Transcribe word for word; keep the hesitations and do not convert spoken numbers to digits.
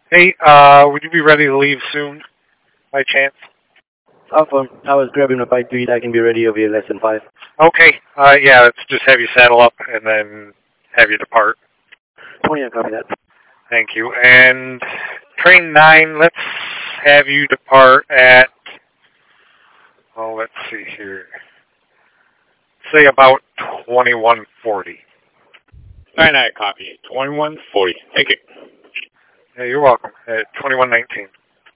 Hey, uh, would you be ready to leave soon, by chance? Alpha, I was grabbing a bite to eat. I can be ready over here less than five. Okay, uh, yeah, let's just have you saddle up and then have you depart. twenty, I copy that. Thank you. And train nine, let's have you depart at, oh, let's see here, say about twenty-one forty. nine nine, copy. twenty-one forty. Thank you. Yeah, you're welcome. At twenty-one nineteen.